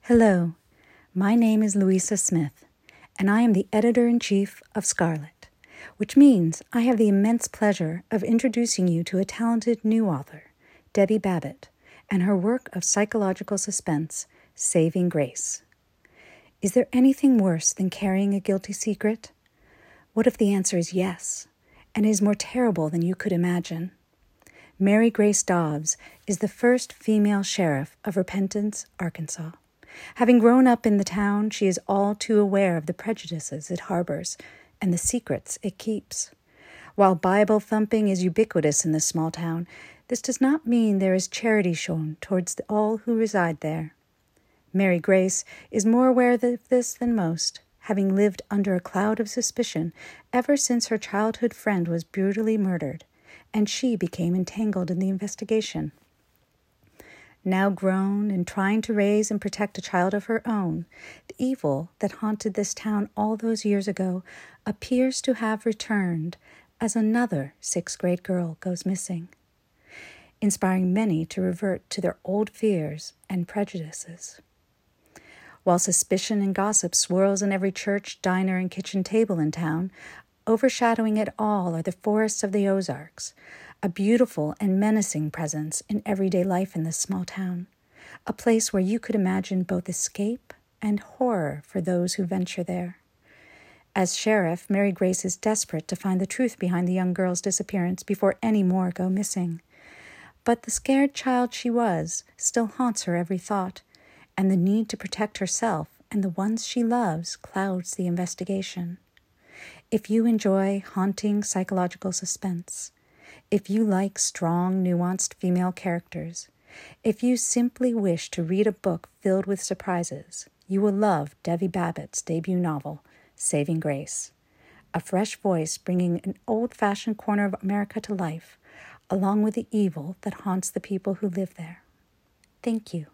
Hello, my name is Louisa Smith, and I am the editor-in-chief of Scarlet, which means I have the immense pleasure of introducing you to a talented new author, Debbie Babbitt, and her work of psychological suspense, Saving Grace. Is there anything worse than carrying a guilty secret? What if the answer is yes, and is more terrible than you could imagine? Mary Grace Dobbs is the first female sheriff of Repentance, Arkansas. Having grown up in the town, she is all too aware of the prejudices it harbors and the secrets it keeps. While Bible thumping is ubiquitous in this small town, this does not mean there is charity shown towards all who reside there. Mary Grace is more aware of this than most, having lived under a cloud of suspicion ever since her childhood friend was brutally murdered, and she became entangled in the investigation. Now grown and trying to raise and protect a child of her own, the evil that haunted this town all those years ago appears to have returned as another sixth-grade girl goes missing, inspiring many to revert to their old fears and prejudices. While suspicion and gossip swirls in every church, diner, and kitchen table in town, overshadowing it all are the forests of the Ozarks, a beautiful and menacing presence in everyday life in this small town, a place where you could imagine both escape and horror for those who venture there. As sheriff, Mary Grace is desperate to find the truth behind the young girl's disappearance before any more go missing. But the scared child she was still haunts her every thought, and the need to protect herself and the ones she loves clouds the investigation. If you enjoy haunting psychological suspense, if you like strong, nuanced female characters, if you simply wish to read a book filled with surprises, you will love Debbie Babbitt's debut novel, Saving Grace, a fresh voice bringing an old-fashioned corner of America to life, along with the evil that haunts the people who live there. Thank you.